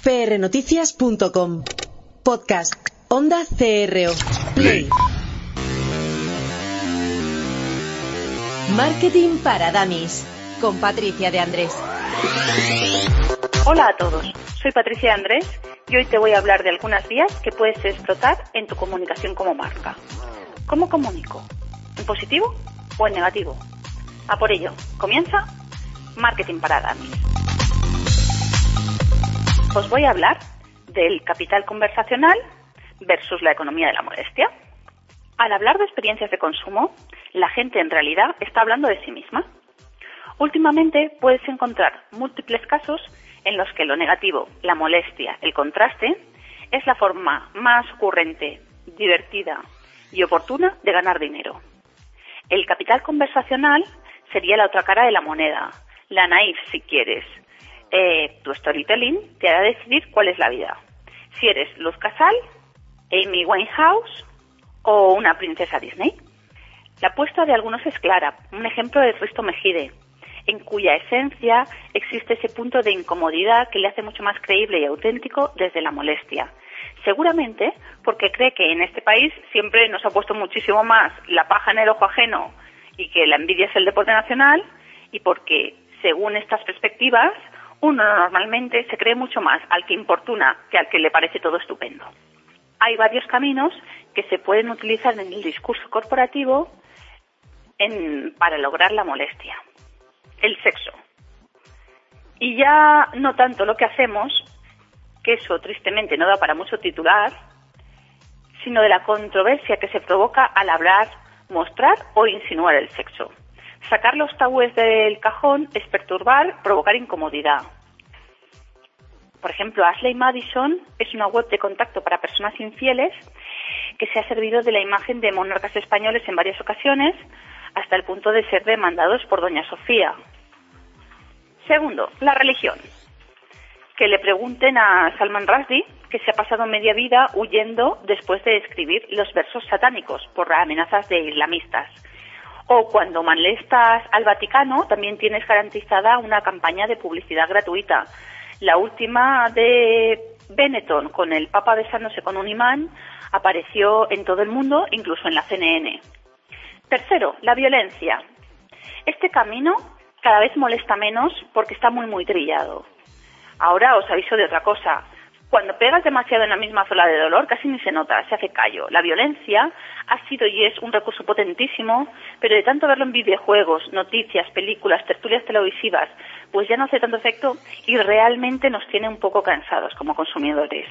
prnoticias.com. Podcast. Onda CRO. Play. Marketing para Dummies. Con Patricia de Andrés. Hola a todos. Soy Patricia de Andrés y hoy te voy a hablar de algunas vías que puedes explotar en tu comunicación como marca. ¿Cómo comunico? ¿En positivo o en negativo? A por ello, comienza Marketing para Dummies. Os voy a hablar del capital conversacional versus la economía de la molestia. Al hablar de experiencias de consumo, la gente en realidad está hablando de sí misma. Últimamente puedes encontrar múltiples casos en los que lo negativo, la molestia, el contraste, es la forma más ocurrente, divertida y oportuna de ganar dinero. El capital conversacional sería la otra cara de la moneda, la naif si quieres. Tu storytelling te hará decidir cuál es la vida. Si eres Luz Casal, Amy Winehouse o una princesa Disney. La apuesta de algunos es clara. Un ejemplo es Risto Mejide, en cuya esencia existe ese punto de incomodidad que le hace mucho más creíble y auténtico desde la molestia. Seguramente porque cree que en este país siempre nos ha puesto muchísimo más la paja en el ojo ajeno y que la envidia es el deporte nacional, y porque, según estas perspectivas, uno normalmente se cree mucho más al que importuna que al que le parece todo estupendo. Hay varios caminos que se pueden utilizar en el discurso corporativo para lograr la molestia. El sexo. Y ya no tanto lo que hacemos, que eso tristemente no da para mucho titular, sino de la controversia que se provoca al hablar, mostrar o insinuar el sexo. Sacar los tabúes del cajón es perturbar, provocar incomodidad. Por ejemplo, Ashley Madison es una web de contacto para personas infieles que se ha servido de la imagen de monarcas españoles en varias ocasiones, hasta el punto de ser demandados por doña Sofía. Segundo, la religión. Que le pregunten a Salman Rushdie, que se ha pasado media vida huyendo después de escribir los versos satánicos por amenazas de islamistas. O cuando molestas al Vaticano, también tienes garantizada una campaña de publicidad gratuita. La última de Benetton, con el Papa besándose con un imán, apareció en todo el mundo, incluso en la CNN. Tercero, la violencia. Este camino cada vez molesta menos porque está muy trillado. Ahora os aviso de otra cosa. Cuando pegas demasiado en la misma zona de dolor, casi ni se nota, se hace callo. La violencia ha sido y es un recurso potentísimo, pero de tanto verlo en videojuegos, noticias, películas, tertulias televisivas, pues ya no hace tanto efecto y realmente nos tiene un poco cansados como consumidores.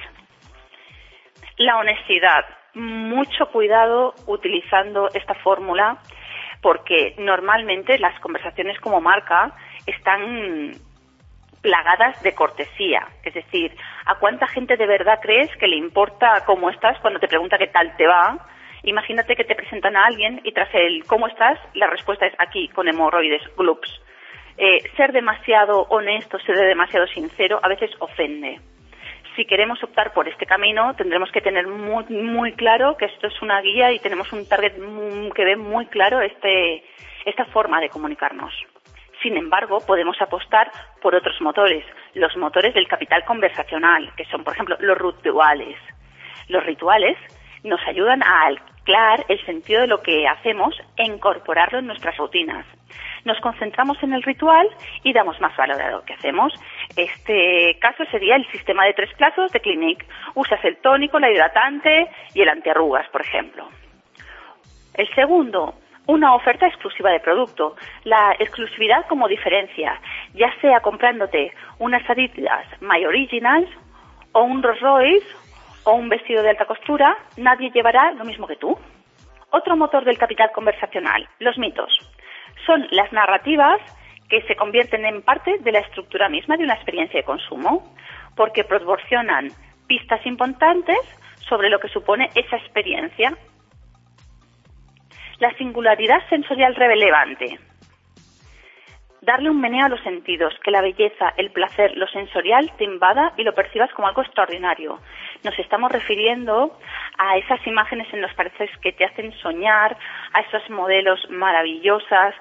La honestidad. Mucho cuidado utilizando esta fórmula, porque normalmente las conversaciones como marca están plagadas de cortesía. Es decir, ¿a cuánta gente de verdad crees que le importa cómo estás cuando te pregunta qué tal te va? Imagínate que te presentan a alguien y tras el ¿cómo estás? La respuesta es aquí, con hemorroides, glups. Ser demasiado honesto, ser demasiado sincero, a veces ofende. Si queremos optar por este camino, tendremos que tener muy claro que esto es una guía y tenemos un target que ve muy claro esta forma de comunicarnos. Sin embargo, podemos apostar por otros motores, los motores del capital conversacional, que son, por ejemplo, los rituales. Los rituales nos ayudan a anclar el sentido de lo que hacemos e incorporarlo en nuestras rutinas. Nos concentramos en el ritual y damos más valor a lo que hacemos. Este caso sería el sistema de 3 plazos de Clinique. Usas el tónico, la hidratante y el antiarrugas, por ejemplo. El segundo, una oferta exclusiva de producto. La exclusividad como diferencia, ya sea comprándote unas Adidas My Originals o un Rolls Royce o un vestido de alta costura, nadie llevará lo mismo que tú. Otro motor del capital conversacional, los mitos. Son las narrativas que se convierten en parte de la estructura misma de una experiencia de consumo, porque proporcionan pistas importantes sobre lo que supone esa experiencia. La singularidad sensorial relevante. Darle un meneo a los sentidos, que la belleza, el placer, lo sensorial te invada y lo percibas como algo extraordinario. Nos estamos refiriendo a esas imágenes en los pareces que te hacen soñar, a esos modelos maravillosas,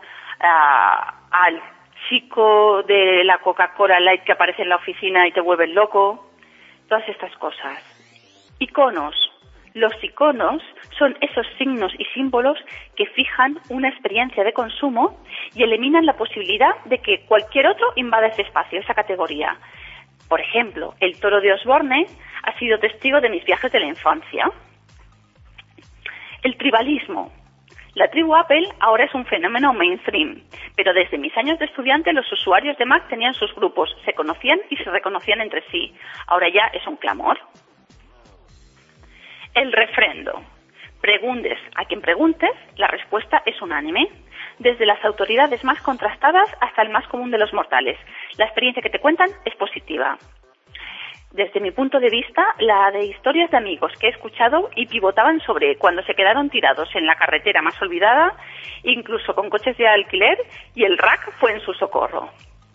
al chico de la Coca-Cola Light que aparece en la oficina y te vuelve loco. todas estas cosas. Iconos. Los iconos son esos signos y símbolos que fijan una experiencia de consumo y eliminan la posibilidad de que cualquier otro invada ese espacio, esa categoría. Por ejemplo, el toro de Osborne ha sido testigo de mis viajes de la infancia. El tribalismo. La tribu Apple ahora es un fenómeno mainstream, pero desde mis años de estudiante los usuarios de Mac tenían sus grupos, se conocían y se reconocían entre sí. Ahora ya es un clamor. El refrendo. Preguntes a quien preguntes, la respuesta es unánime. Desde las autoridades más contrastadas hasta el más común de los mortales. La experiencia que te cuentan es positiva. Desde mi punto de vista, la de historias de amigos que he escuchado y pivotaban sobre cuando se quedaron tirados en la carretera más olvidada, incluso con coches de alquiler, y el RAC fue en su socorro.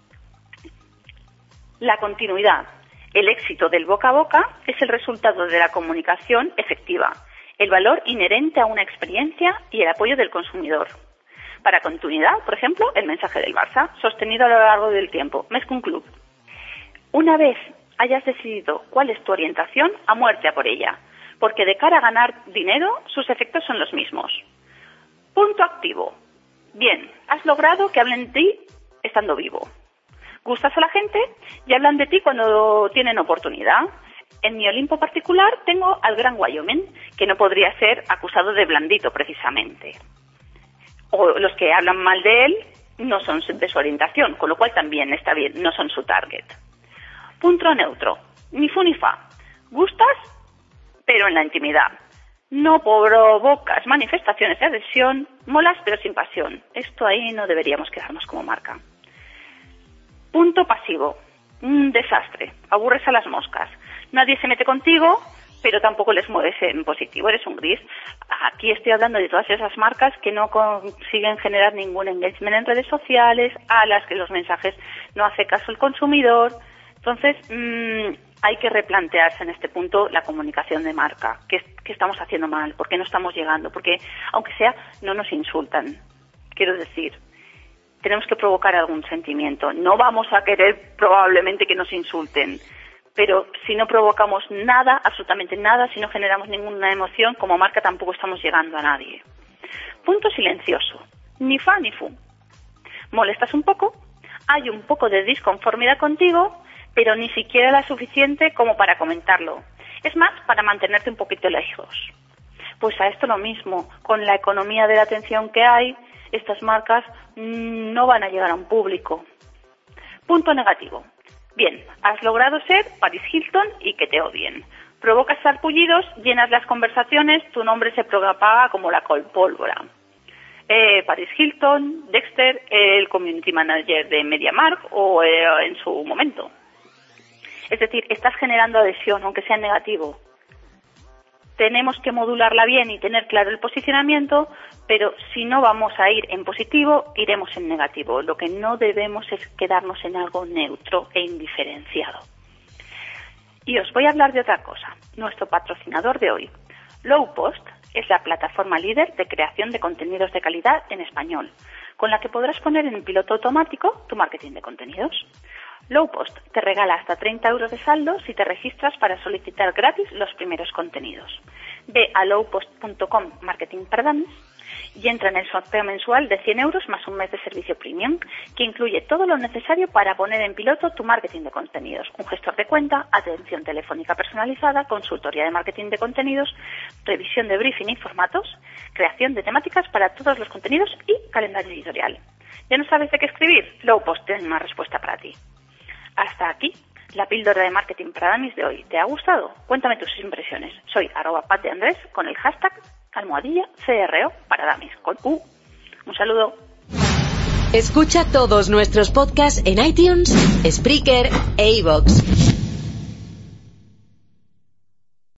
La continuidad. El éxito del boca a boca es el resultado de la comunicación efectiva, el valor inherente a una experiencia y el apoyo del consumidor. Para continuidad, por ejemplo, el mensaje del Barça, sostenido a lo largo del tiempo. Més que un club. Una vez hayas decidido cuál es tu orientación, a muerte a por ella, porque de cara a ganar dinero, sus efectos son los mismos. Punto activo. Bien, has logrado que hablen de ti estando vivo. Gustas a la gente y hablan de ti cuando tienen oportunidad. En mi Olimpo particular tengo al gran Wyoming, que no podría ser acusado de blandito precisamente. O los que hablan mal de él no son de su orientación, con lo cual también está bien, no son su target. Punto neutro. Ni fu ni fa. Gustas, pero en la intimidad. No provocas manifestaciones de adhesión, molas pero sin pasión. Esto ahí no deberíamos quedarnos como marca. Punto pasivo. Un desastre. Aburres a las moscas. Nadie se mete contigo, pero tampoco les mueves en positivo. Eres un gris. Aquí estoy hablando de todas esas marcas que no consiguen generar ningún engagement en redes sociales, a las que los mensajes no hace caso el consumidor. Entonces, hay que replantearse en este punto la comunicación de marca. ¿Qué estamos haciendo mal? ¿Por qué no estamos llegando? Porque, aunque sea, no nos insultan. Quiero decir, tenemos que provocar algún sentimiento. No vamos a querer probablemente que nos insulten, pero si no provocamos nada, absolutamente nada, si no generamos ninguna emoción, como marca tampoco estamos llegando a nadie. Punto silencioso. Ni fa ni fu. Molestas un poco, hay un poco de disconformidad contigo, pero ni siquiera la suficiente como para comentarlo. Es más, para mantenerte un poquito lejos. Pues a esto lo mismo, con la economía de la atención que hay, estas marcas no van a llegar a un público. Punto negativo. Bien, has logrado ser Paris Hilton y que te odien. Provocas sarpullidos, llenas las conversaciones, tu nombre se propaga como la pólvora. Paris Hilton, Dexter, el community manager de MediaMarkt o en su momento. Es decir, estás generando adhesión, aunque sea negativo. Tenemos que modularla bien y tener claro el posicionamiento, pero si no vamos a ir en positivo, iremos en negativo. Lo que no debemos es quedarnos en algo neutro e indiferenciado. Y os voy a hablar de otra cosa. Nuestro patrocinador de hoy, Lowpost, es la plataforma líder de creación de contenidos de calidad en español, con la que podrás poner en piloto automático tu marketing de contenidos. Lowpost te regala hasta 30 euros de saldo si te registras para solicitar gratis los primeros contenidos. Ve a lowpost.com marketing para dummies y entra en el sorteo mensual de 100 euros más un mes de servicio premium, que incluye todo lo necesario para poner en piloto tu marketing de contenidos. Un gestor de cuenta, atención telefónica personalizada, consultoría de marketing de contenidos, revisión de briefing y formatos, creación de temáticas para todos los contenidos y calendario editorial. ¿Ya no sabes de qué escribir? Lowpost tiene una respuesta para ti. Hasta aquí la píldora de marketing para dummies de hoy. ¿Te ha gustado? Cuéntame tus impresiones. Soy @patdeandrés con el hashtag #CRO para dummies con U. Un saludo. Escucha todos nuestros podcasts en iTunes, Spreaker e iVoox.